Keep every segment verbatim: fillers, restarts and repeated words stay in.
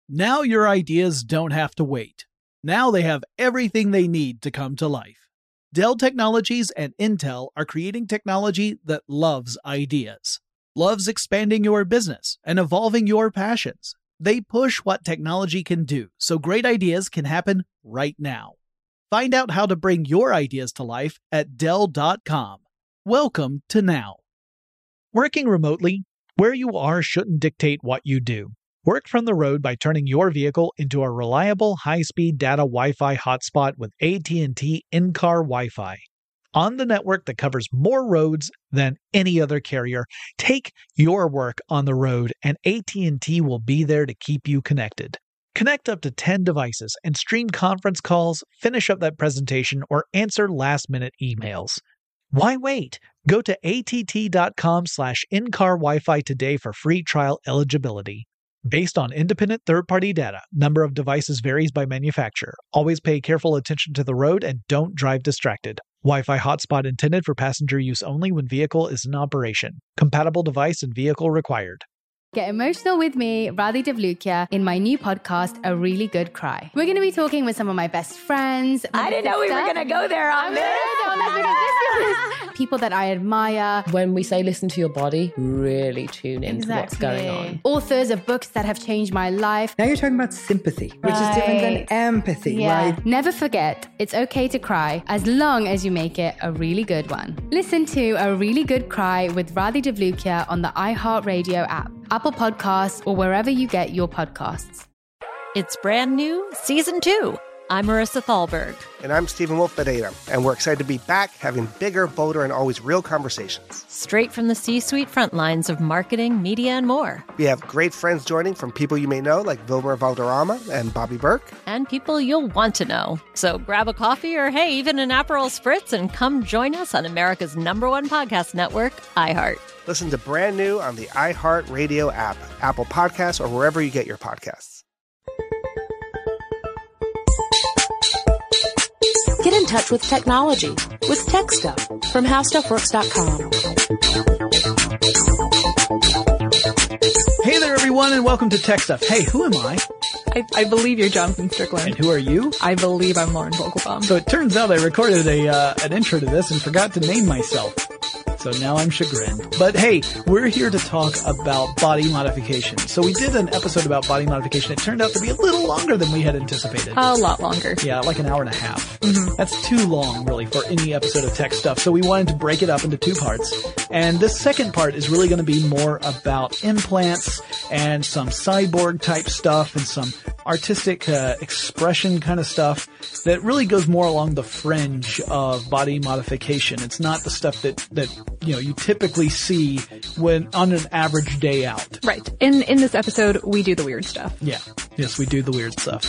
Now your ideas don't have to wait. Now they have everything they need to come to life. Dell Technologies and Intel are creating technology that loves ideas, loves expanding your business and evolving your passions. They push what technology can do so great ideas can happen right now. Find out how to bring your ideas to life at Dell dot com. Welcome to Now. Working remotely, where you are shouldn't dictate what you do. Work from the road by turning your vehicle into a reliable high-speed data Wi-Fi hotspot with A T and T in-car Wi-Fi. On the network that covers more roads than any other carrier, take your work on the road and A T and T will be there to keep you connected. Connect up to ten devices and stream conference calls, finish up that presentation, or answer last-minute emails. Why wait? Go to A T T dot com slash in-car Wi-Fi today for free trial eligibility. Based on independent third-party data, number of devices varies by manufacturer. Always pay careful attention to the road and don't drive distracted. Wi-Fi hotspot intended for passenger use only when vehicle is in operation. Compatible device and vehicle required. Get emotional with me, Radhi Devlukia, in my new podcast, A Really Good Cry. We're going to be talking with some of my best friends. I didn't know we were going to go there on this. People that I admire. When we say listen to your body, really tune into Exactly. what's going on. Authors of books that have changed my life. Now you're talking about sympathy, which Right. is different than empathy, Yeah. right? Never forget, it's okay to cry as long as you make it a really good one. Listen to A Really Good Cry with Radhi Devlukia on the iHeartRadio app, Apple Podcasts, or wherever you get your podcasts. It's brand new, season two. I'm Marissa Thalberg. And I'm Stephen Wolf Bedeta, and we're excited to be back having bigger, bolder, and always real conversations. Straight from the C-suite front lines of marketing, media, and more. We have great friends joining from people you may know, like Vilmer Valderrama and Bobby Burke. And people you'll want to know. So grab a coffee or, hey, even an Aperol Spritz and come join us on America's number one podcast network, iHeart. Listen to Brand New on the iHeartRadio app, Apple Podcasts, or wherever you get your podcasts. Get in touch with technology with Tech Stuff from how stuff works dot com. Hey there, everyone, and welcome to Tech Stuff. Hey, who am I? I, I believe you're Jonathan Strickland. And who are you? I believe I'm Lauren Vogelbaum. So it turns out I recorded a uh, an intro to this and forgot to name myself. So now I'm chagrined. But hey, we're here to talk about body modification. So we did an episode about body modification. It turned out to be a little longer than we had anticipated. A lot longer. Yeah, like an hour and a half. Mm-hmm. That's too long, really, for any episode of Tech Stuff. So we wanted to break it up into two parts. And this second part is really going to be more about implants and some cyborg type stuff and some artistic uh, expression kind of stuff that really goes more along the fringe of body modification. It's not the stuff that, that, you know, you typically see when on an average day out. Right. In in this episode, we do the weird stuff. Yeah. Yes, we do the weird stuff.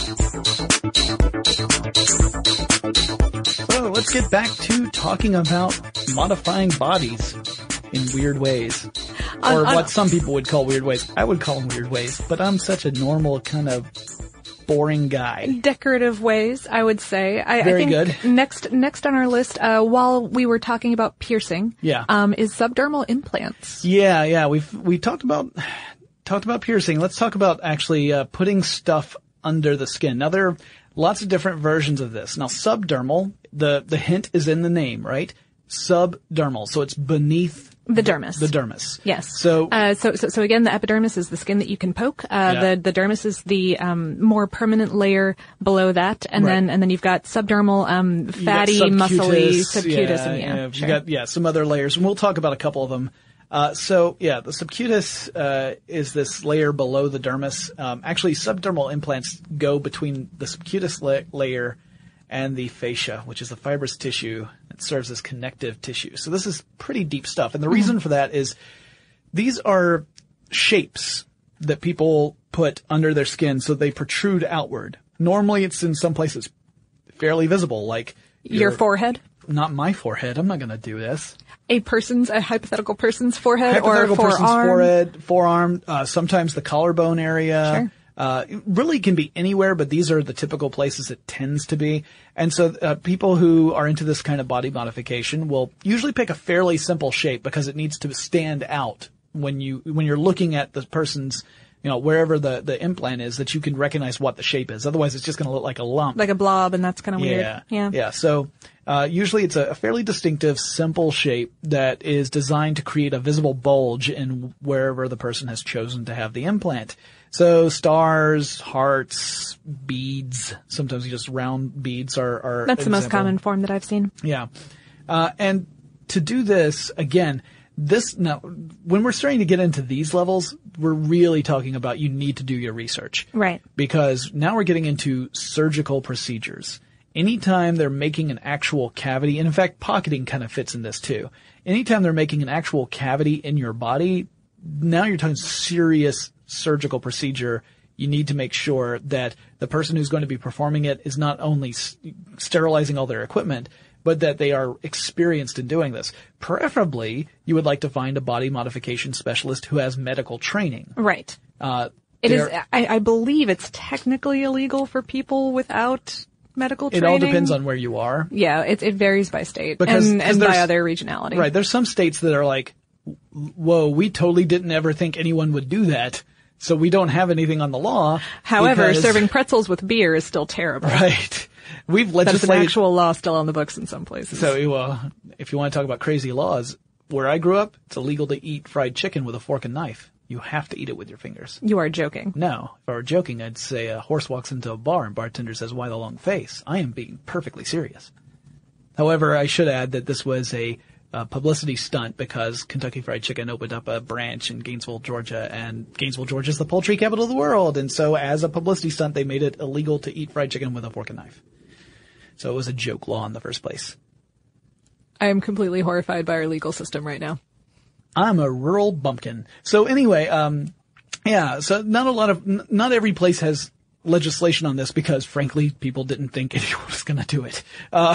So let's get back to talking about modifying bodies in weird ways. On, or on, what some people would call weird ways. I would call them weird ways, but I'm such a normal kind of boring guy. Decorative ways, I would say. I, Very I think good. Next, next on our list, uh, while we were talking about piercing, Yeah. um, is subdermal implants. Yeah, yeah. We've we talked about talked about piercing. Let's talk about actually uh, putting stuff under the skin. Now there are lots of different versions of this. Now subdermal, the the hint is in the name, right? Subdermal, so it's beneath The dermis. the dermis. Yes. So uh, so, so, so again, the epidermis is the skin that you can poke. Uh, Yeah. the, the dermis is the, um, more permanent layer below that. And Right. then, and then you've got subdermal, um, you got fatty, subcutis, muscly, subcutis, yeah, and yeah. yeah, sure. you got yeah some other layers, and we'll talk about a couple of them. Uh, so yeah, the subcutis uh, is this layer below the dermis. Um, actually, subdermal implants go between the subcutis la- layer and the fascia, which is the fibrous tissue that serves as connective tissue. So this is pretty deep stuff, and the reason for that is these are shapes that people put under their skin so they protrude outward. Normally, it's in some places fairly visible, like Your forehead? Not my forehead. I'm not going to do this. A person's, a hypothetical person's forehead Hypothetical or forearm? person's forehead, forearm, uh, sometimes the collarbone area. Sure. Uh, it really can be anywhere, but these are the typical places it tends to be. And so, uh, people who are into this kind of body modification will usually pick a fairly simple shape because it needs to stand out when you, when you're looking at the person's you know, wherever the, the implant is, that you can recognize what the shape is. Otherwise, it's just going to look like a lump. Like a blob, and that's kind of weird. Yeah. Yeah. Yeah. So, uh, usually it's a, a fairly distinctive, simple shape that is designed to create a visible bulge in wherever the person has chosen to have the implant. So stars, hearts, beads, sometimes just round beads are, are That's the most example. common form that I've seen. Yeah. Uh, and to do this, again, this, now, when we're starting to get into these levels, we're really talking about you need to do your research. Right. Because now we're getting into surgical procedures. Anytime they're making an actual cavity, and in fact, pocketing kind of fits in this too. Anytime they're making an actual cavity in your body, now you're talking serious surgical procedure. You need to make sure that the person who's going to be performing it is not only s- sterilizing all their equipment, but that they are experienced in doing this. Preferably, you would like to find a body modification specialist who has medical training. Right. Uh, It is. there- I, I believe it's technically illegal for people without medical It training. all depends on where you are. Yeah, it, it varies by state Because- and, 'cause and by there's- other regionality. Right. There's some states that are like, whoa, we totally didn't ever think anyone would do that. So we don't have anything on the law. However, because- serving pretzels with beer is still terrible. Right. We've That is an legislated. actual law still on the books in some places. So, well, if you want to talk about crazy laws, where I grew up, it's illegal to eat fried chicken with a fork and knife. You have to eat it with your fingers. You are joking. No, if I were joking, I'd say a horse walks into a bar and bartender says, "Why the long face?" I am being perfectly serious. However, I should add that this was a uh, publicity stunt because Kentucky Fried Chicken opened up a branch in Gainesville, Georgia, and Gainesville, Georgia is the poultry capital of the world. And so as a publicity stunt, they made it illegal to eat fried chicken with a fork and knife. So it was a joke law in the first place. I am completely horrified by our legal system right now. I'm a rural bumpkin. So anyway, um, yeah, so not a lot of, n- not every place has legislation on this because frankly, people didn't think anyone was going to do it. Uh,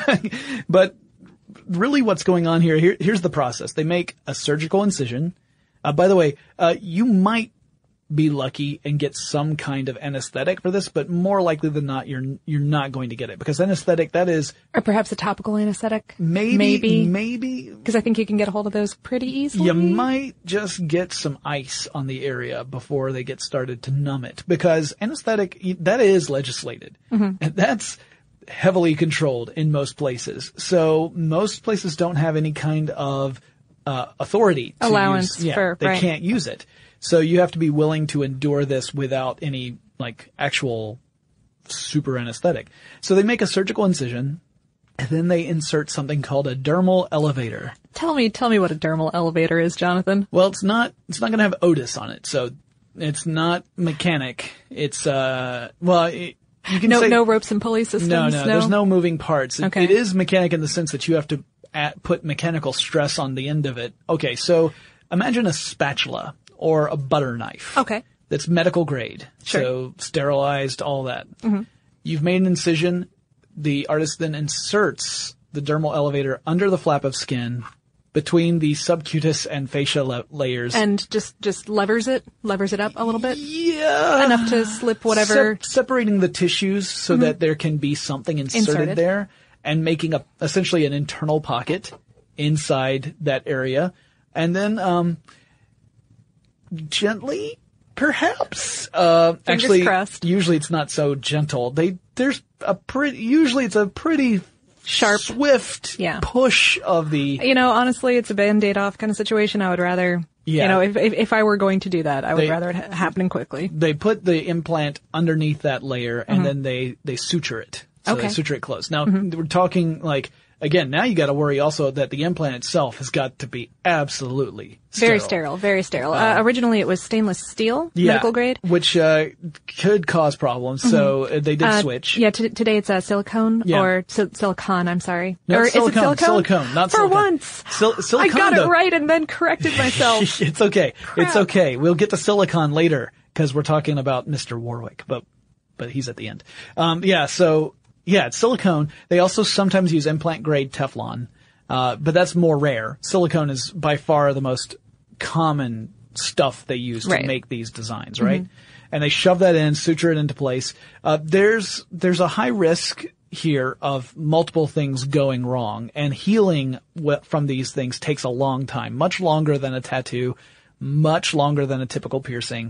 but really what's going on here, here, here's the process. They make a surgical incision. Uh, by the way, uh, you might be lucky and get some kind of anesthetic for this, but more likely than not, you're, you're not going to get it because anesthetic, that is Or perhaps a topical anesthetic. maybe, Maybe. maybe Because I think you can get a hold of those pretty easily. you might just get some ice on the area before they get started to numb it because anesthetic, that is legislated. Mm-hmm. And that's heavily controlled in most places. So most places don't have any kind of uh, authority to Allowance use, yeah, for- they right. can't use it. So you have to be willing to endure this without any like actual super anesthetic. So they make a surgical incision and then they insert something called a dermal elevator. Tell me, tell me what a dermal elevator is, Jonathan. Well, it's not, it's not going to have Otis on it. So it's not mechanic. It's, uh, well, it, you can No, say, no ropes and pulley systems. no, no, there's no moving parts. It, Okay. it is mechanic in the sense that you have to at, put mechanical stress on the end of it. Okay. So imagine a spatula or a butter knife. Okay. That's medical grade. Sure. So sterilized, all that. Mm-hmm. You've made an incision. The artist then inserts the dermal elevator under the flap of skin between the subcutaneous and fascia la- layers. And just, just levers it, levers it up a little bit. yeah. Enough to slip whatever. Sep- separating the tissues so that there can be something inserted, Inserted. there and making a, essentially an internal pocket inside that area. And then, um, gently, perhaps, uh, Fingers actually, crossed. usually it's not so gentle. They, there's a pretty, usually it's a pretty Sharp. swift Yeah. push of the, You know, honestly, it's a Band-Aid off kind of situation. I would rather, Yeah. you know, if, if if I were going to do that, I would They- rather it ha- happen quickly. they put the implant underneath that layer and then they, they suture it. So Okay. they suture it closed. Now, we're talking like, again, now you gotta worry also that the implant itself has got to be absolutely Very sterile. sterile, very sterile. Uh, originally, it was stainless steel, Yeah, medical grade. which uh, could cause problems. So uh, they did Uh, switch. Yeah, t- today it's uh, silicone Yeah. or sil- silicone. I'm sorry. No, or it's is it silicone, silicone? silicone, not For silicone. once, Sil- I silicone, got though. it right and then corrected myself. It's okay. It's Crap. okay. We'll get to silicon later because we're talking about Mister Warwick, but but he's at the end. Um, yeah. So yeah, it's silicone. They also sometimes use implant grade Teflon, uh, but that's more rare. Silicone is by far the most common stuff they use to Right. make these designs, right? And they shove that in, suture it into place. Uh, there's there's a high risk here of multiple things going wrong, and healing w- from these things takes a long time, much longer than a tattoo, much longer than a typical piercing.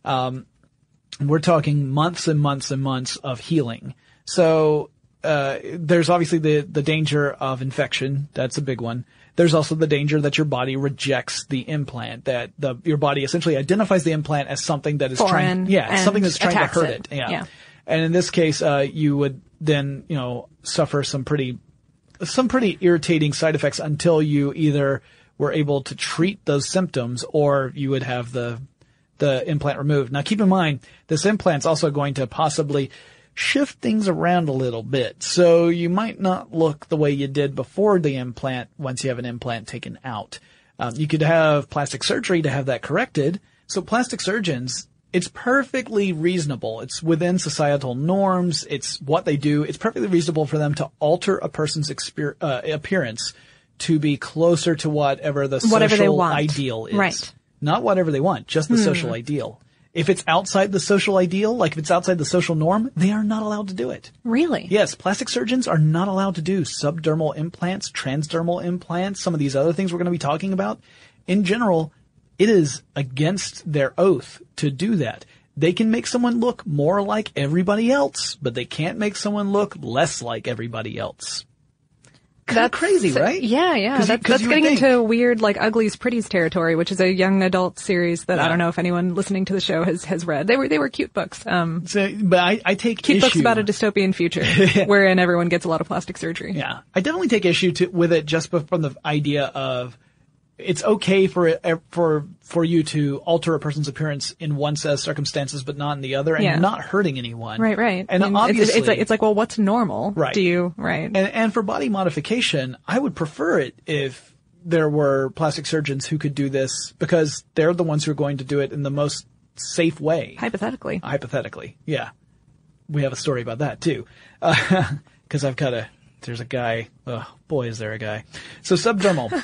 um, we're talking months and months and months of healing. So, uh, there's obviously the, the danger of infection. That's a big one. There's also the danger that your body rejects the implant, that the, your body essentially identifies the implant as something that is Foreign trying, yeah, something that's trying to attacks hurt it. it. Yeah. Yeah. And in this case, uh, you would then, you know, suffer some pretty, some pretty irritating side effects until you either were able to treat those symptoms or you would have the, the implant removed. Now keep in mind, this implant's also going to possibly shift things around a little bit. So you might not look the way you did before the implant once you have an implant taken out. Um, you could have plastic surgery to have that corrected. So plastic surgeons, it's perfectly reasonable. It's within societal norms. It's what they do. It's perfectly reasonable for them to alter a person's exper- uh, appearance to be closer to whatever the Whatever they social want. ideal is. Right. Not whatever they want, just the Hmm. social ideal. If it's outside the social ideal, like if it's outside the social norm, they are not allowed to do it. Really? Yes, plastic surgeons are not allowed to do subdermal implants, transdermal implants, some of these other things we're going to be talking about. In general, it is against their oath to do that. They can make someone look more like everybody else, but they can't make someone look less like everybody else. Kind of crazy, right? Yeah, yeah. 'Cause you- That, 'cause that's you would getting think- into weird, like, Uglies Pretties territory, which is a young adult series that Yeah. I don't know if anyone listening to the show has, has read. They were, they were cute books. Um, So, but I, I take cute issue. books about a dystopian future wherein everyone gets a lot of plastic surgery. Yeah, I definitely take issue to, with it just from the idea of it's okay for it, for for you to alter a person's appearance in one set of circumstances, but not in the other, and Yeah. not hurting anyone. Right, right. And I mean, it's- obviously, it's, like, it's like, well, what's normal? Right. Do you, right. and and for body modification, I would prefer it if there were plastic surgeons who could do this because they're the ones who are going to do it in the most safe way. Hypothetically. Hypothetically, yeah. We have a story about that too, because I've got a. There's a guy. Oh boy, is there a guy? So subdermal.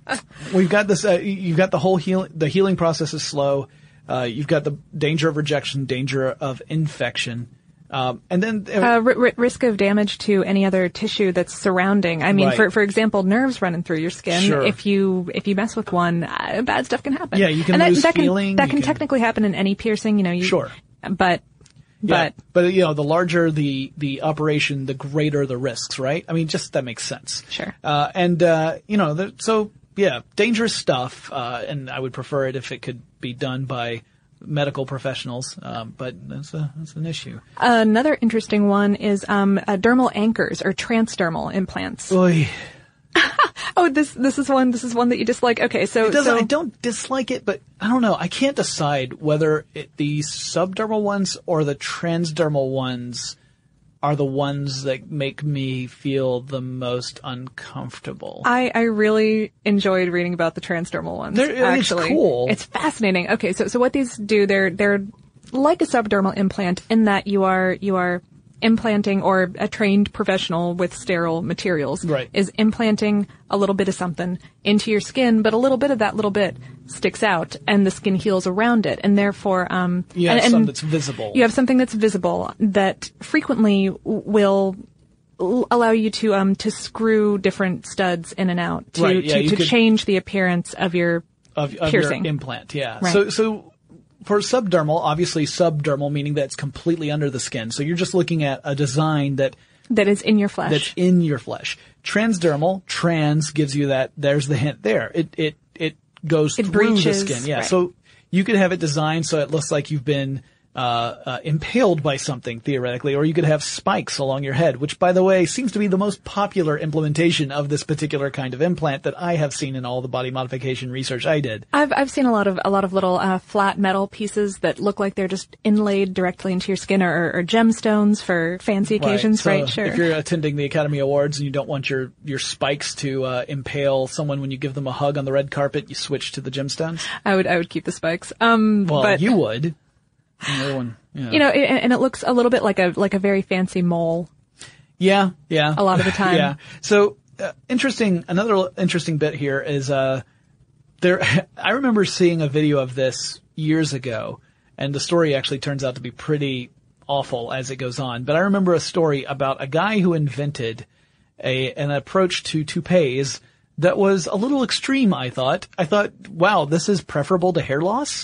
We've got this. Uh, you've got the whole heal. The healing process is slow. Uh, you've got the danger of rejection, danger of infection, um, and then uh, Uh, r- r- risk of damage to any other tissue that's surrounding. I mean, Right. for for example, nerves running through your skin. Sure. If you if you mess with one, uh, bad stuff can happen. Yeah, you can and that, lose that can, feeling, That you can can- technically happen in any piercing. You know, you, Sure. But yeah, but but you know, the larger the the operation, the greater the risks, right? I mean, just that makes sense. Sure. Uh, and uh, you know, the, so yeah, dangerous stuff. Uh, and I would prefer it if it could be done by medical professionals. Um, but that's a that's an issue. another interesting one is um, uh, dermal anchors or transdermal implants. Oy. Oh, this this is one this is one that you dislike. Okay, so It doesn't, so I don't dislike it, but I don't know. I can't decide whether it, the subdermal ones or the transdermal ones are the ones that make me feel the most uncomfortable. I, I really enjoyed reading about the transdermal ones. They're- it's actually, cool. It's fascinating. Okay, so so what these do, they're they're like a subdermal implant in that you are you are implanting, or a trained professional with sterile materials Right. is implanting a little bit of something into your skin, but a little bit of that little bit sticks out, and the skin heals around it, and therefore um You have and, some and that's visible. You have something that's visible that frequently w- will l- allow you to um to screw different studs in and out to Right, yeah, to, you to could- change the appearance of your of, of piercing. your implant, yeah. Right. So, so for subdermal, obviously subdermal meaning that it's completely under the skin. So you're just looking at a design that that is in your flesh. that's in your flesh. Transdermal, trans gives you that. There's the hint there. It it it goes It through breaches, the skin. Yeah. right. So you could have it designed so it looks like you've been uh, uh impaled by something theoretically, or you could have spikes along your head, which, by the way, seems to be the most popular implementation of this particular kind of implant that I have seen in all the body modification research I did. I've I've seen a lot of a lot of little uh, flat metal pieces that look like they're just inlaid directly into your skin, or, or gemstones for fancy occasions, So right? Sure. If you're attending the Academy Awards and you don't want your, your spikes to uh, impale someone when you give them a hug on the red carpet, you switch to the gemstones. I would I would keep the spikes. Um, Well, but you would. And the other one, yeah. you know, it, and it looks a little bit like a like a very fancy mole. Yeah, yeah. A lot of the time. Yeah. So, uh, interesting, another interesting bit here is, uh, there, I remember seeing a video of this years ago, and the story actually turns out to be pretty awful as it goes on. But I remember a story about a guy who invented a, an approach to toupees that was a little extreme, I thought. I thought, wow, this is preferable to hair loss.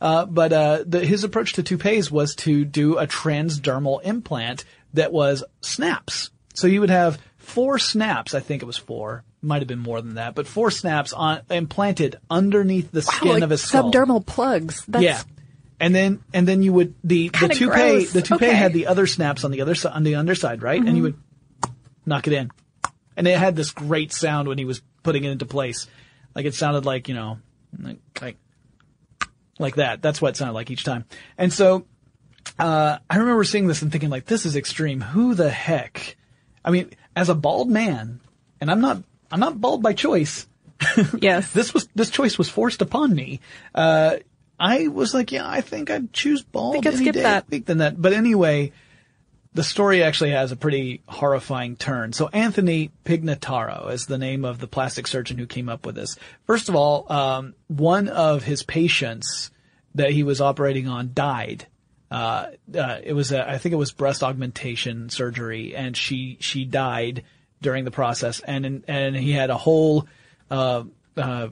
Uh, but uh, the, his approach to toupees was to do a transdermal implant that was snaps. So you would have four snaps, I think it was four, might have been more than that, but four snaps on implanted underneath the skin wow, like of his skull. Subdermal plugs. That's yeah. And then, and then you would, the, the toupee, gross. the toupee Okay. had the other snaps on the other side, on the underside, right? Mm-hmm. And you would knock it in. And it had this great sound when he was putting it into place. Like it sounded like, you know, like, like, like that. That's what it sounded like each time. And so, uh, I remember seeing this and thinking like, this is extreme. Who the heck? I mean, as a bald man, and I'm not, I'm not bald by choice. Yes. This was, this choice was forced upon me. Uh, I was like, yeah, I think I'd choose bald I think I'd any skip day that. of the week than that. But anyway, the story actually has a pretty horrifying turn. So Anthony Pignataro is the name of the plastic surgeon who came up with this. First of all, um, one of his patients that he was operating on died. Uh, uh, it was a, I think it was breast augmentation surgery, and she, she died during the process. And, and he had a whole, uh, uh,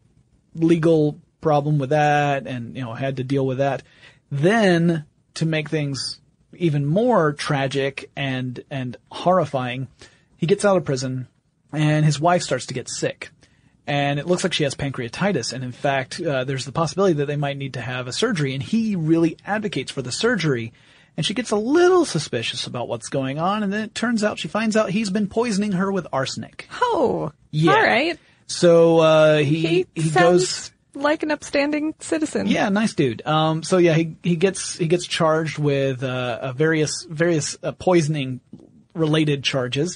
legal problem with that, and, you know, had to deal with that. Then, to make things even more tragic and, and horrifying, he gets out of prison, and his wife starts to get sick. And it looks like she has pancreatitis, and in fact, uh, there's the possibility that they might need to have a surgery, and he really advocates for the surgery. And she gets a little suspicious about what's going on, and then it turns out she finds out he's been poisoning her with arsenic. Oh. Yeah. All right. So, uh, he, He, he sounds goes... like an upstanding citizen. Yeah, nice dude. Um, so yeah, he, he gets, he gets charged with, uh, uh various, various, uh, poisoning related charges.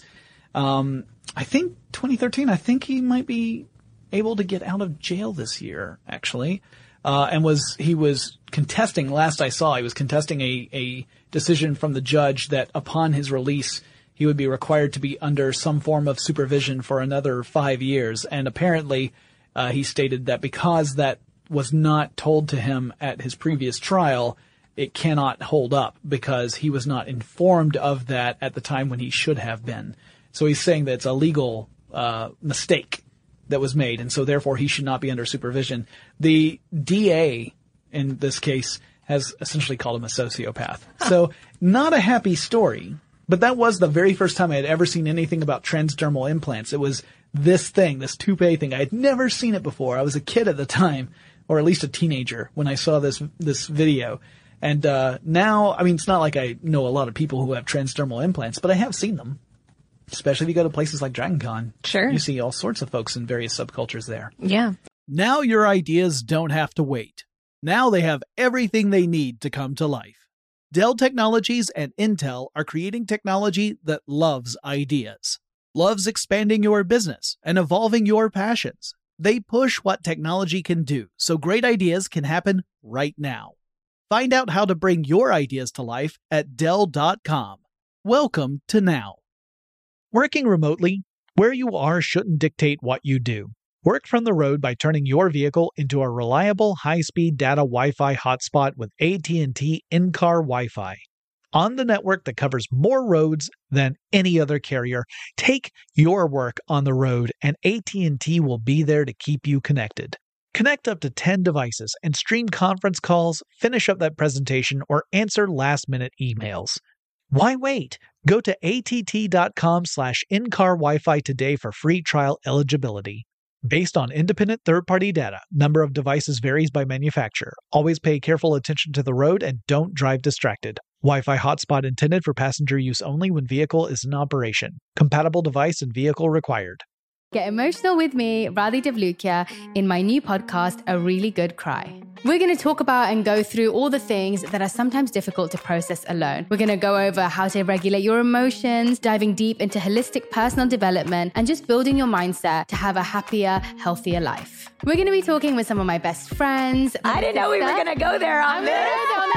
Um, I think twenty thirteen, I think he might be able to get out of jail this year, actually. Uh, and was, he was contesting, last I saw, he was contesting a, a decision from the judge that upon his release, he would be required to be under some form of supervision for another five years. And apparently, Uh, he stated that because that was not told to him at his previous trial, it cannot hold up because he was not informed of that at the time when he should have been. So he's saying that it's a legal uh, mistake that was made, and so therefore he should not be under supervision. The D A in this case has essentially called him a sociopath. So not a happy story, but that was the very first time I had ever seen anything about transdermal implants. It was this thing, this toupee thing. I had never seen it before. I was a kid at the time, or at least a teenager, when I saw this this video. And uh now, I mean, it's not like I know a lot of people who have transdermal implants, but I have seen them. Especially if you go to places like Dragon Con. Sure. You see all sorts of folks in various subcultures there. Yeah. Now your ideas don't have to wait. Now they have everything they need to come to life. Dell Technologies and Intel are creating technology that loves ideas. Loves expanding your business and evolving your passions. They push what technology can do, so great ideas can happen right now. Find out how to bring your ideas to life at Dell dot com. Welcome to Now. Working remotely, where you are shouldn't dictate what you do. Work from the road by turning your vehicle into a reliable high-speed data Wi-Fi hotspot with A T and T in-car Wi-Fi. On the network that covers more roads than any other carrier, take your work on the road and A T and T will be there to keep you connected. Connect up to ten devices and stream conference calls, finish up that presentation, or answer last-minute emails. Why wait? Go to A T T dot com slash in-car Wi-Fi today for free trial eligibility. Based on independent third-party data, number of devices varies by manufacturer. Always pay careful attention to the road and don't drive distracted. Wi-Fi hotspot intended for passenger use only when vehicle is in operation. Compatible device and vehicle required. Get emotional with me, Radhi Devlukia, in my new podcast, A Really Good Cry. We're going to talk about and go through all the things that are sometimes difficult to process alone. We're going to go over how to regulate your emotions, diving deep into holistic personal development, and just building your mindset to have a happier, healthier life. We're going to be talking with some of my best friends. I didn't know we were going to go there on this.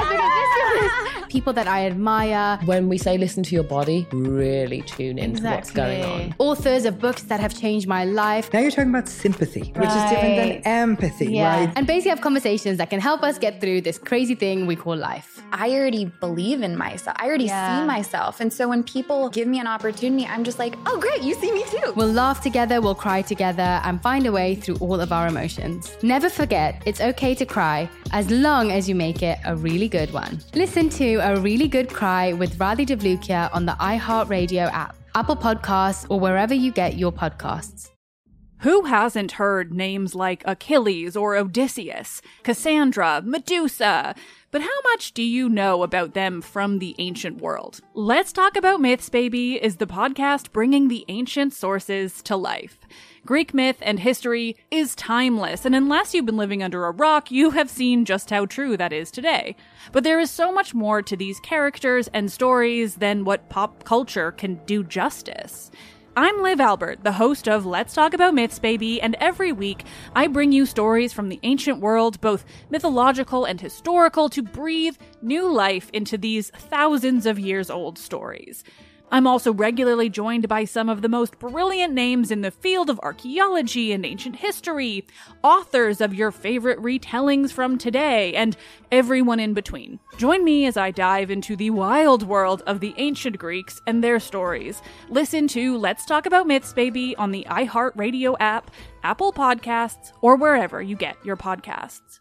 People that I admire. When we say listen to your body, really tune into Exactly. what's going on. Authors of books that have changed change my life. Now you're talking about sympathy, which is different than empathy, yeah. right? And basically have conversations that can help us get through this crazy thing we call life. I already believe in myself. I already Yeah. see myself. And so when people give me an opportunity, I'm just like, oh, great, you see me too. We'll laugh together, we'll cry together, and find a way through all of our emotions. Never forget, it's okay to cry, as long as you make it a really good one. Listen to A Really Good Cry with Radhi Devlukia on the iHeartRadio app, Apple Podcasts, or wherever you get your podcasts. Who hasn't heard names like Achilles or Odysseus, Cassandra, Medusa? But how much do you know about them from the ancient world? Let's Talk About Myths, Baby is the podcast bringing the ancient sources to life. Greek myth and history is timeless, and unless you've been living under a rock, you have seen just how true that is today. But there is so much more to these characters and stories than what pop culture can do justice. I'm Liv Albert, the host of Let's Talk About Myths, Baby, and every week I bring you stories from the ancient world, both mythological and historical, to breathe new life into these thousands of years old stories. I'm also regularly joined by some of the most brilliant names in the field of archaeology and ancient history, authors of your favorite retellings from today, and everyone in between. Join me as I dive into the wild world of the ancient Greeks and their stories. Listen to Let's Talk About Myths, Baby on the iHeartRadio app, Apple Podcasts, or wherever you get your podcasts.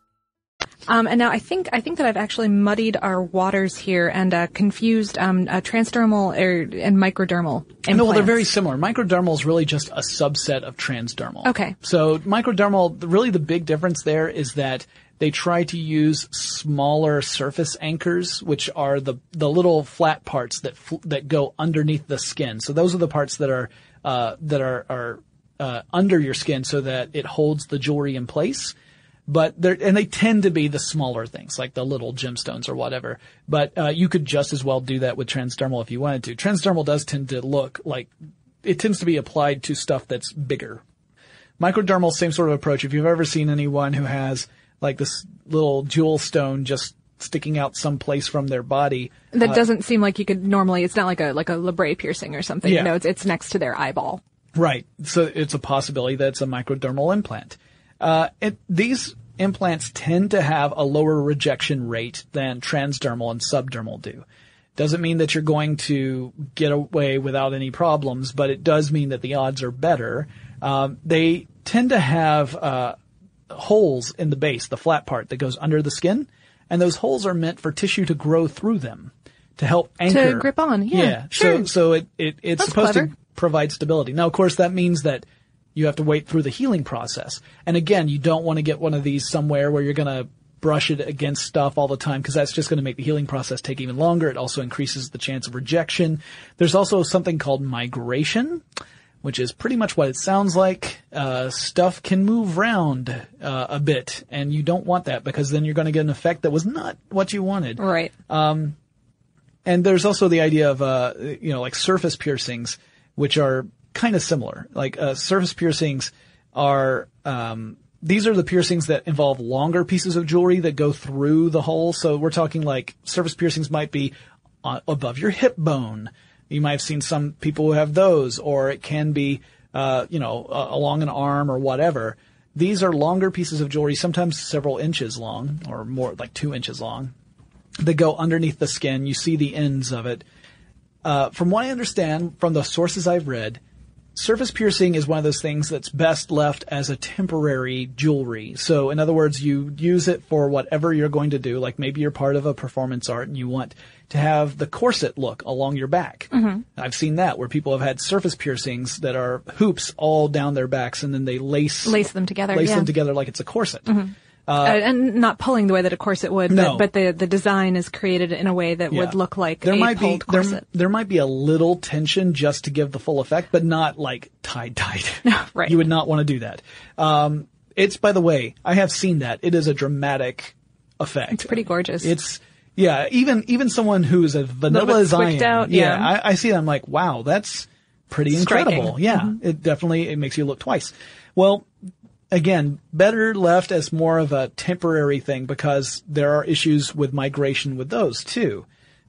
Um, and now I think I think that I've actually muddied our waters here and uh, confused um, uh, transdermal er, and microdermal implants. No, well, they're very similar. Microdermal is really just a subset of transdermal. Okay. So microdermal, really the big difference there is that they try to use smaller surface anchors, which are the the little flat parts that fl- that go underneath the skin. So those are the parts that are uh, that are are uh, under your skin, so that it holds the jewelry in place. But they're, and they tend to be the smaller things, like the little gemstones or whatever. But, uh, you could just as well do that with transdermal if you wanted to. Transdermal does tend to look like, it tends to be applied to stuff that's bigger. Microdermal, same sort of approach. If you've ever seen anyone who has, like, this little jewel stone just sticking out someplace from their body. That uh, doesn't seem like you could normally, it's not like a, like a labret piercing or something. Yeah. You know, it's, it's next to their eyeball. Right. So it's a possibility that it's a microdermal implant. Uh, it, these implants tend to have a lower rejection rate than transdermal and subdermal do. Doesn't mean that you're going to get away without any problems, but it does mean that the odds are better. Um, they tend to have, uh, holes in the base, the flat part that goes under the skin, and those holes are meant for tissue to grow through them to help anchor. To grip on, yeah. Yeah. Sure. So, so it, it, it's That's supposed clever. to provide stability. Now, of course, that means that you have to wait through the healing process. And again, you don't want to get one of these somewhere where you're going to brush it against stuff all the time, because that's just going to make the healing process take even longer. It also increases the chance of rejection. There's also something called migration, which is pretty much what it sounds like. Uh, stuff can move around uh, a bit, and you don't want that, because then you're going to get an effect that was not what you wanted. Right. Um, and there's also the idea of, uh, you know, like surface piercings, which are kind of similar. Like, uh, surface piercings are, um, these are the piercings that involve longer pieces of jewelry that go through the hole. So we're talking like surface piercings might be uh, above your hip bone. You might have seen some people who have those, or it can be, uh, you know, uh, along an arm or whatever. These are longer pieces of jewelry, sometimes several inches long, or more, like two inches long. They go underneath the skin. You see the ends of it. Uh, from what I understand from the sources I've read, surface piercing is one of those things that's best left as a temporary jewelry. So in other words, you use it for whatever you're going to do, like maybe you're part of a performance art and you want to have the corset look along your back. Mm-hmm. I've seen that where people have had surface piercings that are hoops all down their backs, and then they lace, Lace them together. lace yeah. them together like it's a corset. Mm-hmm. Uh, and not pulling the way that a corset would, No. but, but the, the design is created in a way that Yeah. would look like there a might be pulled there, corset. there might be a little tension just to give the full effect, but not like tied tight. Right. You would not want to do that. Um, it's, by the way, I have seen that. It is a dramatic effect. It's pretty gorgeous. It's yeah. Even even someone who is as vanilla bit as I squicked am, out, yeah. I, I see that. I'm like, wow, that's pretty Striking. incredible. Yeah, Mhm. it definitely it makes you look twice. Well. Again, better left as more of a temporary thing, because there are issues with migration with those too,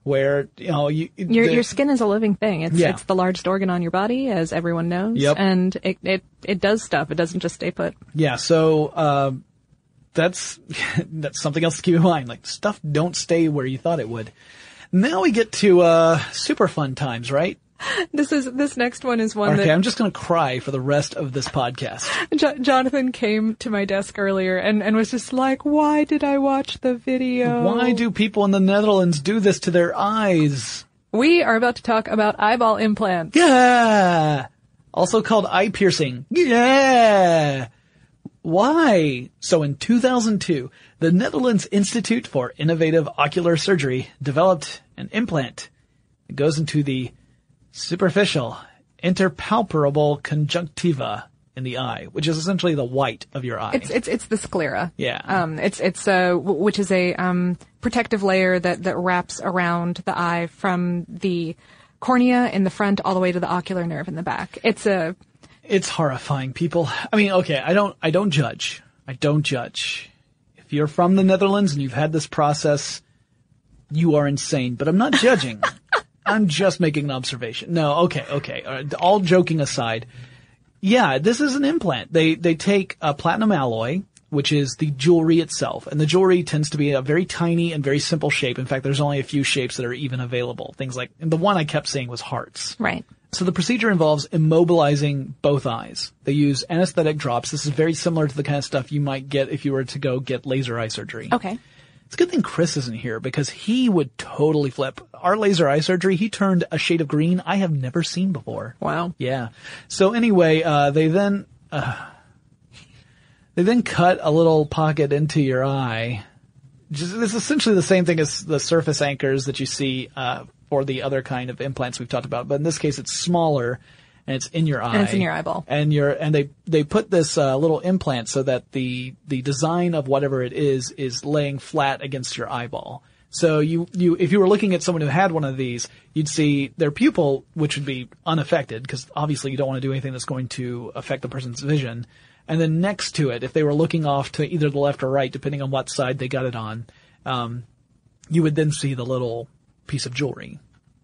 where, you know, you, your the, your skin is a living thing. It's yeah. it's the largest organ on your body, as everyone knows. Yep. And it, it it does stuff. It doesn't just stay put. Yeah. So uh, that's that's something else to keep in mind. Like, stuff don't stay where you thought it would. Now we get to uh, super fun times, right? This is this next one is one okay, that I'm just going to cry for the rest of this podcast. Jo- Jonathan came to my desk earlier and, and was just like, why did I watch the video? Why do people in the Netherlands do this to their eyes? We are about to talk about eyeball implants. Yeah! Also called eye piercing. Yeah! Why? So in two thousand two, the Netherlands Institute for Innovative Ocular Surgery developed an implant. It goes into the superficial, interpalpable conjunctiva in the eye, which is essentially the white of your eye. It's it's it's the sclera. Yeah. Um. It's it's uh w- which is a um protective layer that that wraps around the eye from the cornea in the front all the way to the ocular nerve in the back. It's a. It's horrifying, people. I mean, okay, I don't I don't judge. I don't judge. If you're from the Netherlands and you've had this process, you are insane. But I'm not judging. I'm just making an observation. No, okay, okay. All, right, all joking aside, yeah, this is an implant. They they take a platinum alloy, which is the jewelry itself, and the jewelry tends to be a very tiny and very simple shape. In fact, there's only a few shapes that are even available. Things like, and the one I kept saying was hearts. Right. So the procedure involves immobilizing both eyes. They use anesthetic drops. This is very similar to the kind of stuff you might get if you were to go get laser eye surgery. Okay. It's a good thing Chris isn't here because he would totally flip. Our laser eye surgery, he turned a shade of green I have never seen before. Wow. Yeah. So anyway, uh, they then, uh, they then cut a little pocket into your eye. Just, it's essentially the same thing as the surface anchors that you see, uh, for the other kind of implants we've talked about. But in this case, it's smaller. And it's in your eye. And it's in your eyeball. And you're, and they, they put this, uh, little implant so that the, the design of whatever it is, is laying flat against your eyeball. So you, you, if you were looking at someone who had one of these, you'd see their pupil, which would be unaffected, because obviously you don't want to do anything that's going to affect the person's vision. And then next to it, if they were looking off to either the left or right, depending on what side they got it on, um, you would then see the little piece of jewelry.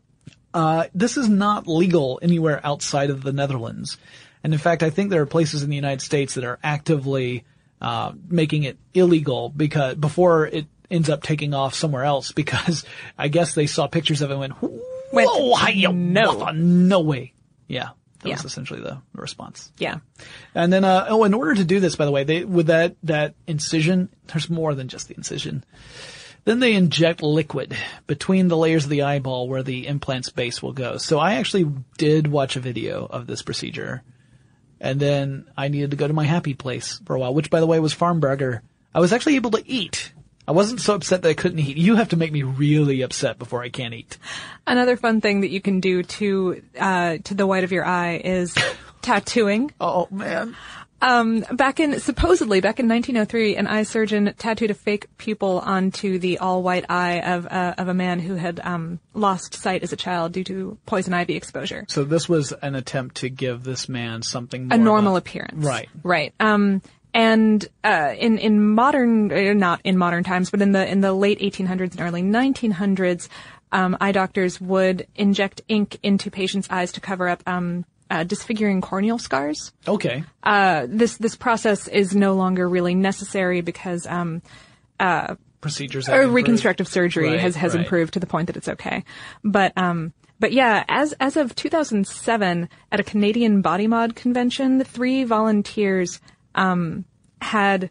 Uh, this is not legal anywhere outside of the Netherlands. And in fact, I think there are places in the United States that are actively, uh, making it illegal because, before it ends up taking off somewhere else, because I guess they saw pictures of it and went, whoa, hi, no, no way. Yeah. That yeah. was essentially the response. Yeah. And then, uh, oh, in order to do this, by the way, they, with that, that incision, there's more than just the incision. Then they inject liquid between the layers of the eyeball where the implant's base will go. So I actually did watch a video of this procedure. And then I needed to go to my happy place for a while, which, by the way, was Farmburger. I was actually able to eat. I wasn't so upset that I couldn't eat. You have to make me really upset before I can't eat. Another fun thing that you can do to uh to the white of your eye is tattooing. Oh, man. Um, back in, supposedly, back in nineteen oh three, an eye surgeon tattooed a fake pupil onto the all-white eye of, uh, of a man who had, um, lost sight as a child due to poison ivy exposure. So this was an attempt to give this man something more A normal of a, appearance. Right. Right. Um, and, uh, in, in modern, uh, not in modern times, but in the, in the late eighteen hundreds and early nineteen hundreds, um, eye doctors would inject ink into patients' eyes to cover up, um, Uh, disfiguring corneal scars. Okay. Uh, this, this process is no longer really necessary because, um, uh, procedures or reconstructive surgery right, has, has right. improved to the point that it's okay. But, um, but yeah, as, as of two thousand seven at a Canadian body mod convention, three volunteers, um, had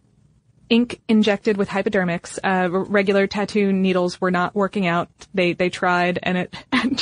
ink injected with hypodermics. Uh, regular tattoo needles were not working out. They, they tried and it, and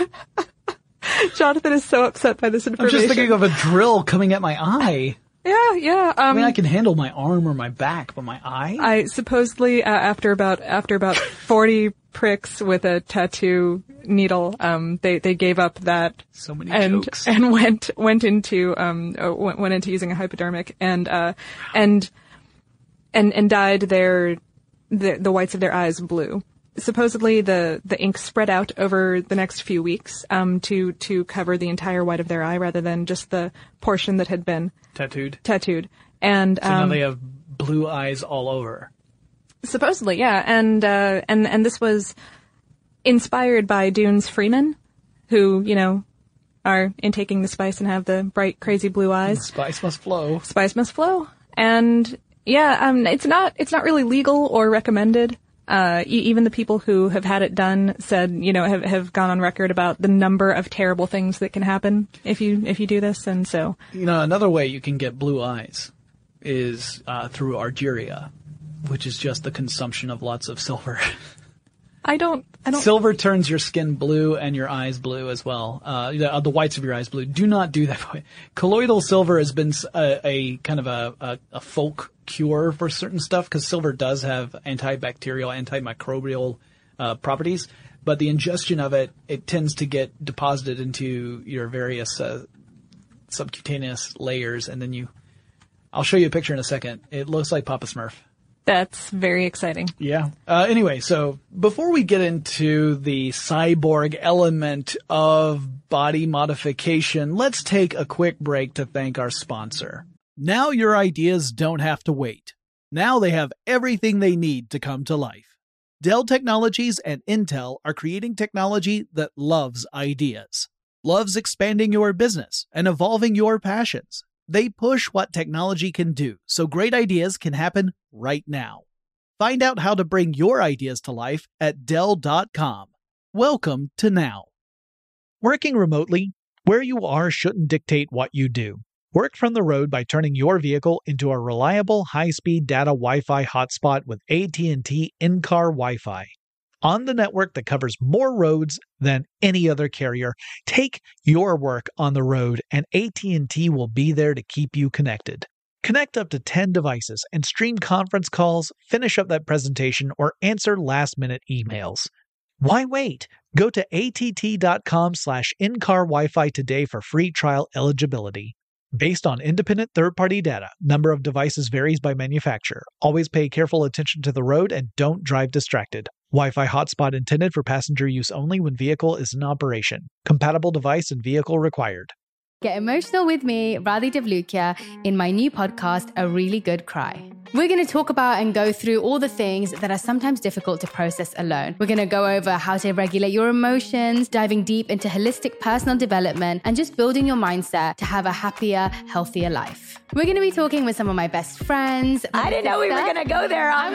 Jonathan is so upset by this information. I'm just thinking of a drill coming at my eye. Yeah, yeah. Um, I mean, I can handle my arm or my back, but my eye? I supposedly, uh, after about, after about forty pricks with a tattoo needle, um, they, they gave up that. So many and, jokes. And went, went into, um, uh, went, went into using a hypodermic and, uh, and, and, and dyed their, the, the whites of their eyes blue. Supposedly the, the ink spread out over the next few weeks, um, to, to cover the entire white of their eye rather than just the portion that had been tattooed. Tattooed. And, so um, now they have blue eyes all over. Supposedly, yeah. And, uh, and, and this was, inspired by Dune's Freeman, who, you know, are intaking the spice and have the bright, crazy blue eyes. Spice must flow. Spice must flow. And yeah, um, it's not, it's not really legal or recommended. Uh, e- even the people who have had it done said, you know, have, have gone on record about the number of terrible things that can happen if you, if you do this. And so, you know, another way you can get blue eyes is, uh, through argyria, which is just the consumption of lots of silver. I don't, I don't. Silver turns your skin blue and your eyes blue as well. Uh, the, the whites of your eyes blue. Do not do that. Colloidal silver has been a, a kind of a, a, a folk cure for certain stuff because silver does have antibacterial, antimicrobial uh, properties. But the ingestion of it, it tends to get deposited into your various uh, subcutaneous layers, and then you. I'll show you a picture in a second. It looks like Papa Smurf. That's very exciting. Yeah. Uh, anyway, so before we get into the cyborg element of body modification, let's take a quick break to thank our sponsor. Now your ideas don't have to wait. Now they have everything they need to come to life. Dell Technologies and Intel are creating technology that loves ideas, loves expanding your business and evolving your passions. They push what technology can do, so great ideas can happen right now. Find out how to bring your ideas to life at Dell dot com. Welcome to Now. Working remotely, where you are shouldn't dictate what you do. Work from the road by turning your vehicle into a reliable high-speed data Wi-Fi hotspot with A T and T in-car Wi-Fi. On the network that covers more roads than any other carrier, take your work on the road and A T and T will be there to keep you connected. Connect up to ten devices and stream conference calls, finish up that presentation, or answer last-minute emails. Why wait? Go to A T T dot com slash in-car Wi-Fi today for free trial eligibility. Based on independent third-party data, number of devices varies by manufacturer. Always pay careful attention to the road and don't drive distracted. Wi-Fi hotspot intended for passenger use only when vehicle is in operation. Compatible device and vehicle required. Get emotional with me, Radhi Devlukia, in my new podcast, A Really Good Cry. We're going to talk about and go through all the things that are sometimes difficult to process alone. We're going to go over how to regulate your emotions, diving deep into holistic personal development, and just building your mindset to have a happier, healthier life. We're going to be talking with some of my best friends. I didn't know we were going to go there on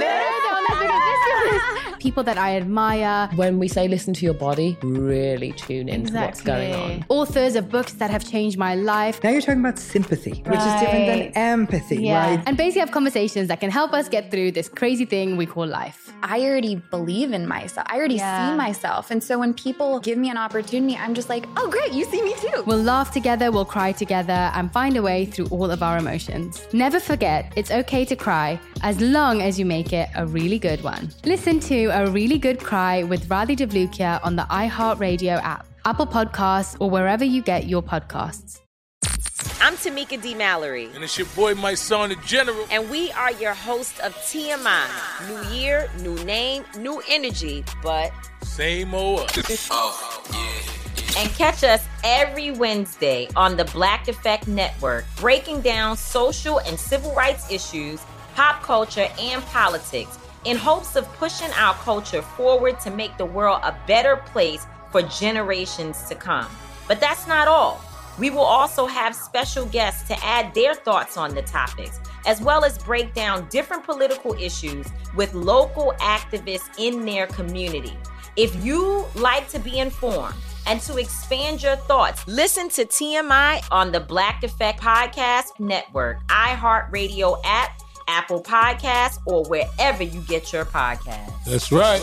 this. People that I admire. When we say listen to your body, really tune into exactly. what's going on. Authors of books that have changed my life. Now you're talking about sympathy, right. which is different than empathy, yeah. right? And basically have conversations that can help us get through this crazy thing we call life. I already believe in myself. I already yeah. see myself. And so when people give me an opportunity, I'm just like, oh, great, you see me too. We'll laugh together, we'll cry together, and find a way through all of our emotions. Never forget, it's okay to cry, as long as you make it a really good one. Listen to A Really Good Cry with Radhi Devlukia on the iHeartRadio app, Apple Podcasts, or wherever you get your podcasts. I'm Tamika D. Mallory. And it's your boy, my son, the General. And we are your host of T M I. New year, new name, new energy, but same old us. Oh, yeah. And catch us every Wednesday on the Black Effect Network, breaking down social and civil rights issues, pop culture, and politics in hopes of pushing our culture forward to make the world a better place for generations to come. But that's not all. We will also have special guests to add their thoughts on the topics, as well as break down different political issues with local activists in their community. If you like to be informed and to expand your thoughts, listen to T M I on the Black Effect Podcast Network, iHeartRadio app, Apple Podcasts, or wherever you get your podcasts. That's right.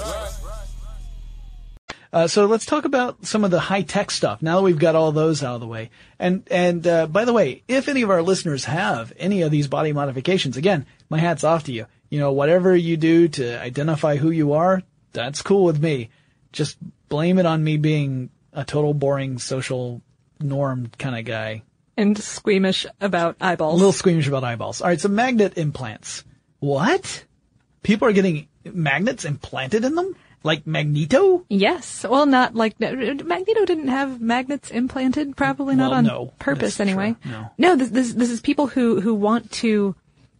Uh, so let's talk about some of the high-tech stuff now that we've got all those out of the way. And, and, uh, by the way, if any of our listeners have any of these body modifications, again, my hat's off to you. You know, whatever you do to identify who you are, that's cool with me. Just blame it on me being a total boring social norm kind of guy. And squeamish about eyeballs. A little squeamish about eyeballs. All right, so magnet implants. What? People are getting magnets implanted in them? Like Magneto? Yes. Well, not like Magneto didn't have magnets implanted, probably not well, on no, purpose anyway. True. No, no this, this this is people who who want to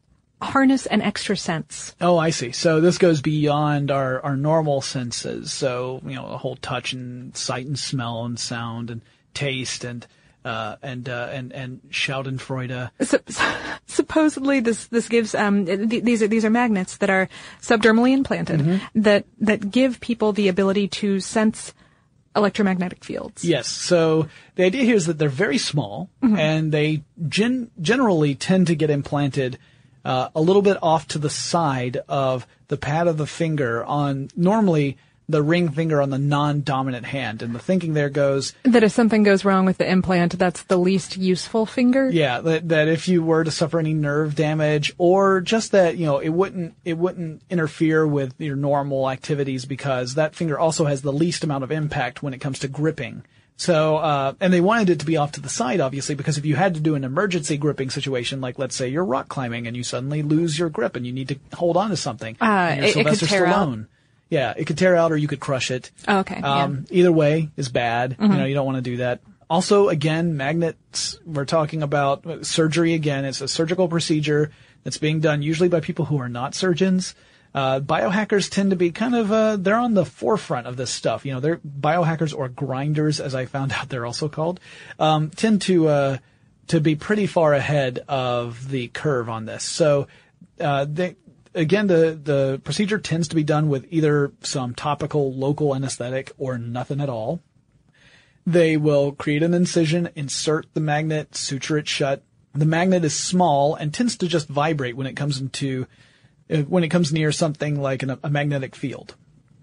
harness an extra sense? Oh, I see. So this goes beyond our, our normal senses. So, you know, the whole touch and sight and smell and sound and taste and, uh, and, uh, and, and Schadenfreude. So, so, supposedly this, this gives, um, th- these are, these are magnets that are subdermally implanted mm-hmm. that, that give people the ability to sense electromagnetic fields. Yes. So the idea here is that they're very small mm-hmm. and they gen- generally tend to get implanted uh, a little bit off to the side of the pad of the finger on normally the ring finger on the non-dominant hand. And the thinking there goes that if something goes wrong with the implant, that's the least useful finger. Yeah. That, that if you were to suffer any nerve damage or just that, you know, it wouldn't, it wouldn't interfere with your normal activities because that finger also has the least amount of impact when it comes to gripping. So, uh, and they wanted it to be off to the side, obviously, because if you had to do an emergency gripping situation, like let's say you're rock climbing and you suddenly lose your grip and you need to hold on to something. Uh, and you're it, Sylvester it could tear Stallone. out. Yeah, it could tear out or you could crush it. Oh, okay. Um, yeah. Either way is bad. Mm-hmm. You know, you don't want to do that. Also, again, magnets, we're talking about surgery again. It's a surgical procedure that's being done usually by people who are not surgeons. Uh, biohackers tend to be kind of, uh, they're on the forefront of this stuff. You know, they're biohackers or grinders, as I found out they're also called, um, tend to, uh, to be pretty far ahead of the curve on this. So, uh, they, Again, the, the procedure tends to be done with either some topical local anesthetic or nothing at all. They will create an incision, insert the magnet, suture it shut. The magnet is small and tends to just vibrate when it comes into, uh, when it comes near something like an, a magnetic field.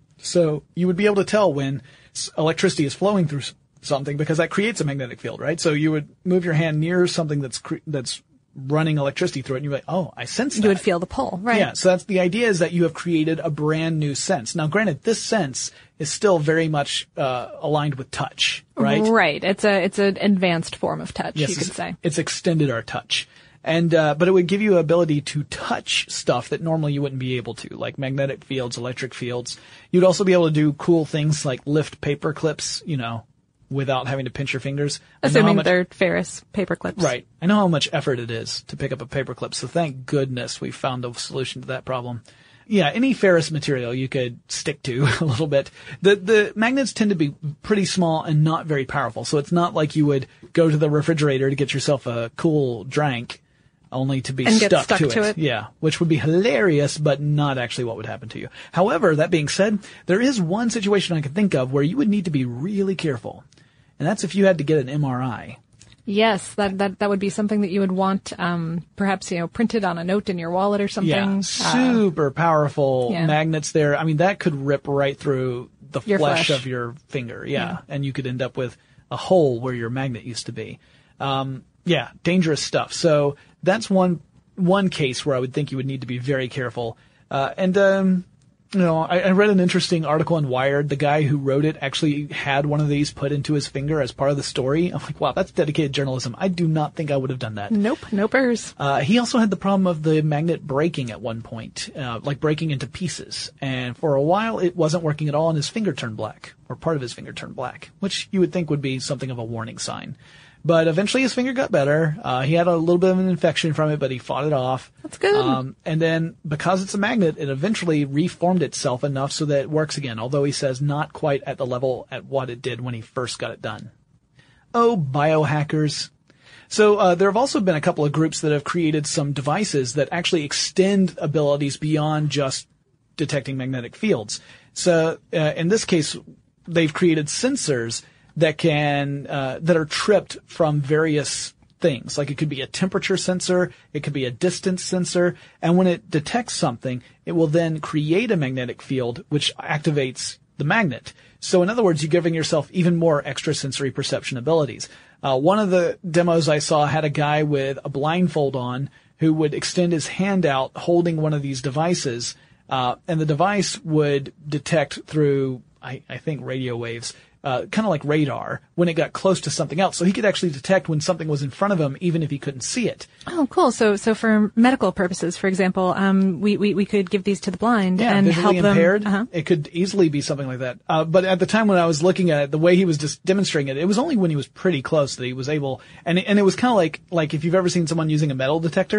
So you would be able to tell when electricity is flowing through something because that creates a magnetic field, right? So you would move your hand near something that's, cre- that's, running electricity through it and you're like, oh, I sense that. You would feel the pull, right? Yeah, so that's the idea is that you have created a brand new sense. Now, granted, this sense is still very much uh, aligned with touch, right? Right. It's a it's an advanced form of touch, yes, you could say. It's extended our touch. And uh but it would give you ability to touch stuff that normally you wouldn't be able to, like magnetic fields, electric fields. You'd also be able to do cool things like lift paper clips, you know, without having to pinch your fingers. Assuming much, they're Ferris paper clips. Right. I know how much effort it is to pick up a paper clip, so thank goodness we found a solution to that problem. Yeah, any ferrous material you could stick to a little bit. The the magnets tend to be pretty small and not very powerful, so it's not like you would go to the refrigerator to get yourself a cool drink only to be and stuck, get stuck to, to it. it. Yeah, which would be hilarious, but not actually what would happen to you. However, that being said, there is one situation I can think of where you would need to be really careful. And that's if you had to get an M R I. Yes, that that that would be something that you would want, um, perhaps, you know, printed on a note in your wallet or something. Yeah, super uh, powerful yeah. magnets there. I mean, that could rip right through the your flesh, flesh of your finger. Yeah. yeah. And you could end up with a hole where your magnet used to be. Um, yeah, dangerous stuff. So that's one, one case where I would think you would need to be very careful. Uh, and, um, you know, I, I read an interesting article in Wired. The guy who wrote it actually had one of these put into his finger as part of the story. I'm like, wow, that's dedicated journalism. I do not think I would have done that. Nope, nopers. Uh, he also had the problem of the magnet breaking at one point, uh, like breaking into pieces. And for a while, it wasn't working at all, and his finger turned black, or part of his finger turned black, which you would think would be something of a warning sign. But eventually his finger got better. Uh, he had a little bit of an infection from it, but he fought it off. That's good. Um, and then because it's a magnet, it eventually reformed itself enough so that it works again, although he says not quite at the level at what it did when he first got it done. Oh, biohackers. So uh, there have also been a couple of groups that have created some devices that actually extend abilities beyond just detecting magnetic fields. So uh, in this case, they've created sensors that can, uh, that are tripped from various things. Like it could be a temperature sensor, it could be a distance sensor, and when it detects something, it will then create a magnetic field which activates the magnet. So in other words, you're giving yourself even more extrasensory perception abilities. Uh, one of the demos I saw had a guy with a blindfold on who would extend his hand out holding one of these devices, uh, and the device would detect through, I, I think, radio waves, Uh, kind of like radar when it got close to something else. So he could actually detect when something was in front of him, even if he couldn't see it. Oh, cool. So, so for medical purposes, for example, um, we, we, we could give these to the blind yeah, and visually help impaired, them. Uh-huh. It could easily be something like that. Uh, but at the time when I was looking at it, the way he was just demonstrating it, it was only when he was pretty close that he was able, and, and it was kind of like, like if you've ever seen someone using a metal detector,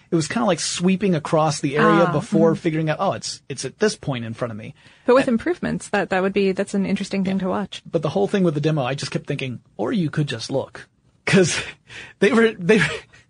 it was kind of like sweeping across the area Ah, before mhm. figuring out, oh, it's it's at this point in front of me. But with improvements, that that would be that's an interesting thing to watch. But the whole thing with the demo, I just kept thinking, or you could just look, because they were they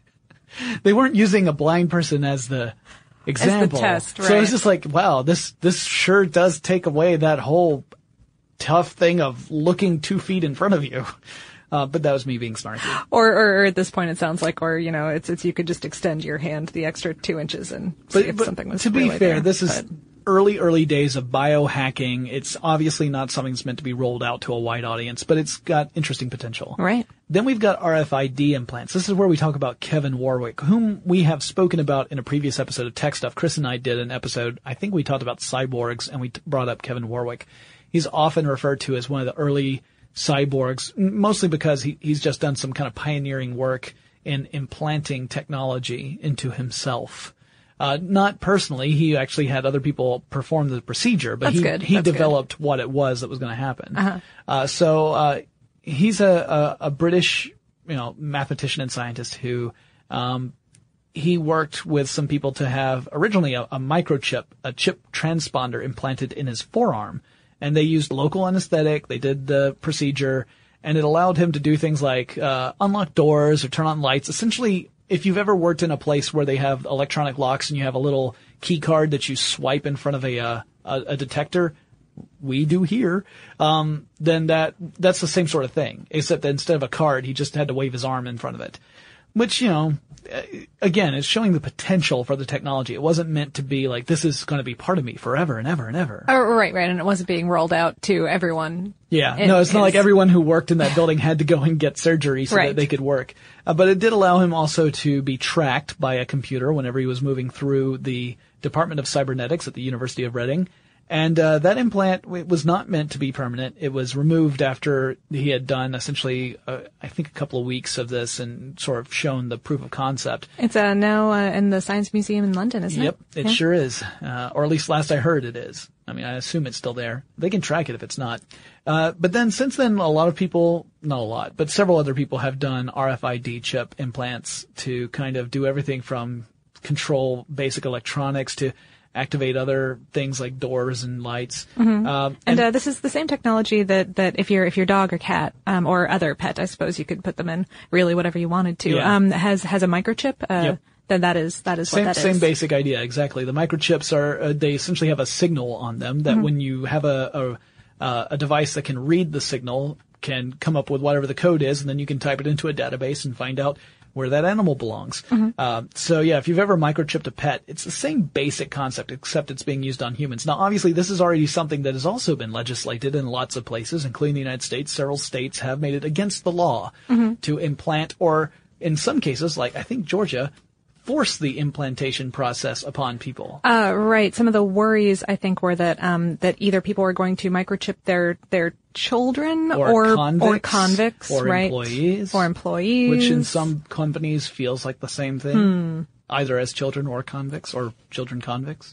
they weren't using a blind person as the example. test, So it was right. just like, wow, this this sure does take away that whole tough thing of looking two feet in front of you. Uh, but that was me being snarky. Or, or, or at this point, it sounds like, or you know, it's it's you could just extend your hand the extra two inches and see But, if but something was to be really fair, there. this is But- early, early days of biohacking. It's obviously not something that's meant to be rolled out to a wide audience, but it's got interesting potential. Right. Then we've got R F I D implants. This is where we talk about Kevin Warwick, whom we have spoken about in a previous episode of Tech Stuff. Chris and I did an episode, I think we talked about cyborgs, and we t- brought up Kevin Warwick. He's often referred to as one of the early cyborgs, m- mostly because he, he's just done some kind of pioneering work in implanting technology into himself. Uh, not personally, he actually had other people perform the procedure, but That's he, good. he That's good. developed what it was that was going to happen. Uh-huh. Uh, so, uh, he's a, a, a British, you know, mathematician and scientist who, um, he worked with some people to have originally a, a microchip, a chip transponder implanted in his forearm. And they used local anesthetic. They did the procedure, and it allowed him to do things like, uh, unlock doors or turn on lights. Essentially, if you've ever worked in a place where they have electronic locks and you have a little key card that you swipe in front of a, uh, a, a detector, we do here, um, then that, that's the same sort of thing, except that instead of a card, he just had to wave his arm in front of it. Which, you know, again, is showing the potential for the technology. It wasn't meant to be like, this is going to be part of me forever and ever and ever. Oh, right, right, and it wasn't being rolled out to everyone. Yeah, in no, it's not his- like everyone who worked in that building had to go and get surgery so Right. that they could work. Uh, but it did allow him also to be tracked by a computer whenever he was moving through the Department of Cybernetics at the University of Reading. And uh, that implant w- was not meant to be permanent. It was removed after he had done essentially, uh, I think, a couple of weeks of this and sort of shown the proof of concept. It's uh, now uh, in the Science Museum in London, isn't Yep, it? it Yeah. sure is. Uh, or at least last I heard it is. I mean, I assume it's still there. They can track it if it's not. Uh, but then since then, a lot of people, not a lot, but several other people have done R F I D chip implants to kind of do everything from control basic electronics to activate other things like doors and lights. Mhm. Um, And, uh, this is the same technology that, that if your if your dog or cat um, or other pet, I suppose you could put them in really whatever you wanted to, Yeah. um, has has a microchip. Uh, Yep. Then that is that is Same, what that same is. basic idea, exactly. The microchips are, uh, they essentially have a signal on them that Mhm. when you have a, a, uh, a device that can read the signal, can come up with whatever the code is, and then you can type it into a database and find out where that animal belongs. Mhm. Uh, so yeah, if you've ever microchipped a pet, it's the same basic concept, except it's being used on humans. Now, obviously, this is already something that has also been legislated in lots of places, including the United States. Several states have made it against the law Mhm. to implant, or in some cases, like I think Georgia, force the implantation process upon people. Uh, right. Some of the worries, I think, were that um, that either people were going to microchip their their children Or or convicts, or convicts, or right? employees. or employees, Which in some companies feels like the same thing, Hmm. either as children or convicts, or children convicts.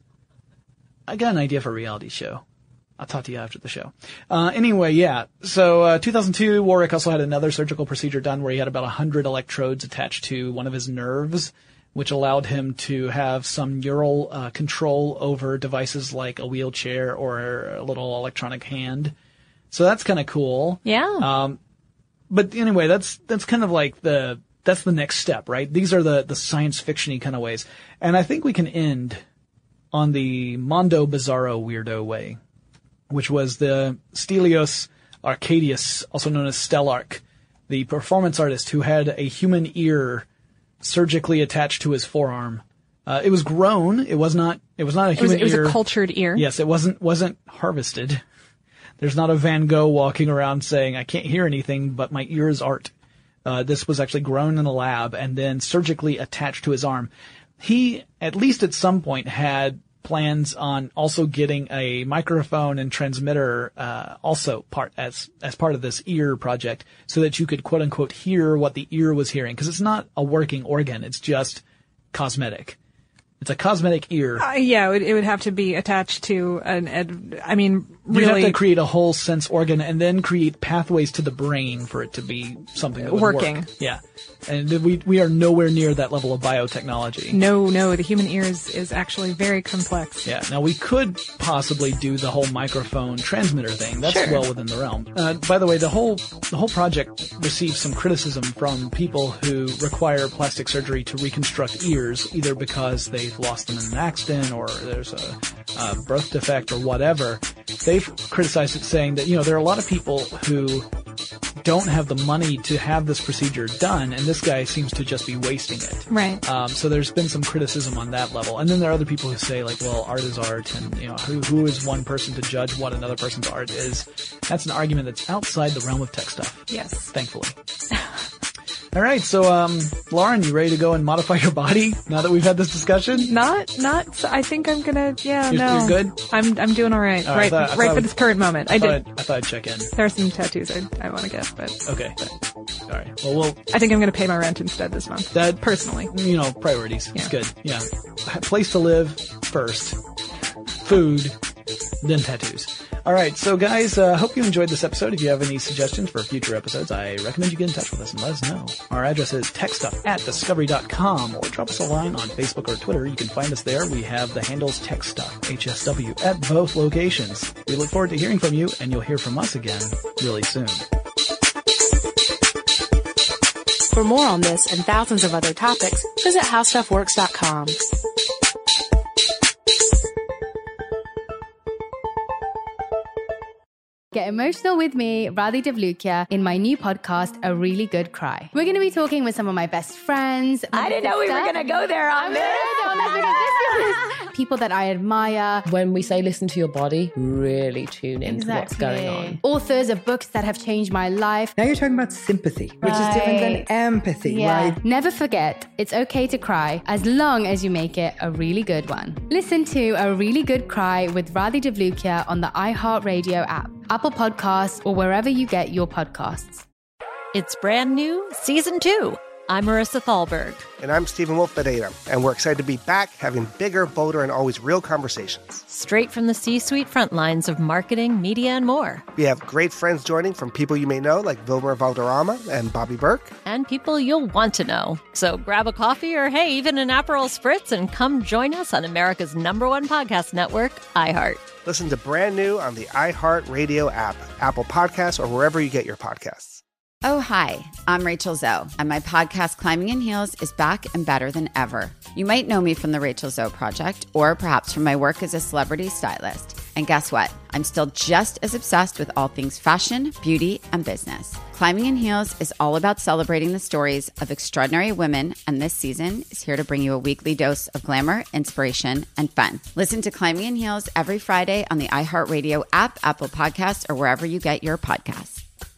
I got an idea for a reality show. I'll talk to you after the show. Uh, anyway, yeah. So, uh, two thousand two, Warwick also had another surgical procedure done where he had about one hundred electrodes attached to one of his nerves, which allowed him to have some neural uh, control over devices like a wheelchair or a little electronic hand. So that's kind of cool. Yeah. Um, but anyway, that's that's kind of like the that's the next step, right? These are the the science fiction-y kind of ways, and I think we can end on the Mondo Bizarro weirdo way, which was the Stelios Arcadius, also known as Stellark, the performance artist who had a human ear surgically attached to his forearm. Uh, it was grown. It was not. It was not a It was, human it was ear. a cultured ear. Yes, it wasn't wasn't harvested. There's not a Van Gogh walking around saying, "I can't hear anything, but my ear is art." Uh, this was actually grown in a lab and then surgically attached to his arm. He, at least at some point, had plans on also getting a microphone and transmitter, uh, also part, as, as part of this ear project so that you could quote unquote hear what the ear was hearing. Cause it's not a working organ. It's just cosmetic. It's a cosmetic ear. Uh, yeah, it would, it would have to be attached to an, ed, I mean, You'd really. have to create a whole sense organ and then create pathways to the brain for it to be something that would Working. work. Yeah. And we we are nowhere near that level of biotechnology. No, no, the human ear is, is actually very complex. Yeah. Now we could possibly do the whole microphone transmitter thing. That's Sure. well within the realm. Uh, by the way, the whole the whole project received some criticism from people who require plastic surgery to reconstruct ears, either because they've lost them in an accident or there's a, a birth defect or whatever. They've criticized it, saying that, you know, there are a lot of people who don't have the money to have this procedure done, and this guy seems to just be wasting it. Right. Um, so there's been some criticism on that level. And then there are other people who say, like, well, art is art, and, you know, who, who is one person to judge what another person's art is? That's an argument that's outside the realm of tech stuff. Yes. Thankfully. All right, so, um, Lauren, you ready to go and modify your body now that we've had this discussion? Not, not, I think I'm gonna, yeah, You're- no. you're good? I'm, I'm doing alright. All right, right, I thought- I right thought for I this current moment. I, I, did. thought I'd, I thought I'd check in. There are some tattoos I, I want to get, but. Okay. All right. Well, we'll. I think I'm gonna pay my rent instead this month. That personally. You know, priorities. Yeah. It's good. Yeah. Place to live first. Food, then tattoos. All right. So, guys, uh, hope you enjoyed this episode. If you have any suggestions for future episodes, I recommend you get in touch with us and let us know. Our address is techstuff at discovery dot com, or drop us a line on Facebook or Twitter. You can find us there. We have the handles techstuff, H S W, at both locations. We look forward to hearing from you, and you'll hear from us again really soon. For more on this and thousands of other topics, visit how stuff works dot com. Get emotional with me, Radhi Devlukia, in my new podcast, A Really Good Cry. We're going to be talking with some of my best friends. I didn't know we were going to go there on this. People that I admire. When we say listen to your body, really tune into Exactly. what's going on. Authors of books that have changed my life. Now you're talking about sympathy, which is different than empathy, Yeah. right? Never forget, it's okay to cry as long as you make it a really good one. Listen to A Really Good Cry with Radhi Devlukia on the iHeartRadio app, Apple Podcasts, or wherever you get your podcasts. It's brand new, season two. I'm Marissa Thalberg. And I'm Stephen Wolf Pereira, and we're excited to be back having bigger, bolder, and always real conversations. Straight from the C-suite front lines of marketing, media, and more. We have great friends joining from people you may know, like Vilmer Valderrama and Bobby Burke. And people you'll want to know. So grab a coffee or, hey, even an Aperol Spritz and come join us on America's number one podcast network, iHeart. Listen to brand new on the iHeartRadio app, Apple Podcasts, or wherever you get your podcasts. Oh, hi, I'm Rachel Zoe, and my podcast, Climbing in Heels, is back and better than ever. You might know me from the Rachel Zoe Project, or perhaps from my work as a celebrity stylist. And guess what? I'm still just as obsessed with all things fashion, beauty, and business. Climbing in Heels is all about celebrating the stories of extraordinary women, and this season is here to bring you a weekly dose of glamour, inspiration, and fun. Listen to Climbing in Heels every Friday on the iHeartRadio app, Apple Podcasts, or wherever you get your podcasts.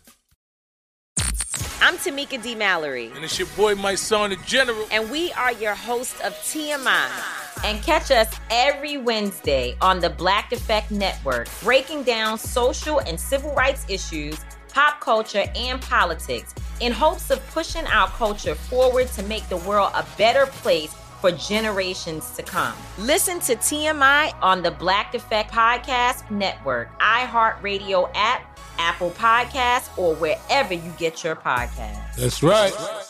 I'm Tamika D. Mallory. And it's your boy, my son, the General. And we are your hosts of T M I. And catch us every Wednesday on the Black Effect Network, breaking down social and civil rights issues, pop culture, and politics in hopes of pushing our culture forward to make the world a better place for generations to come. Listen to T M I on the Black Effect Podcast Network, iHeartRadio app, Apple Podcasts, or wherever you get your podcasts. That's right.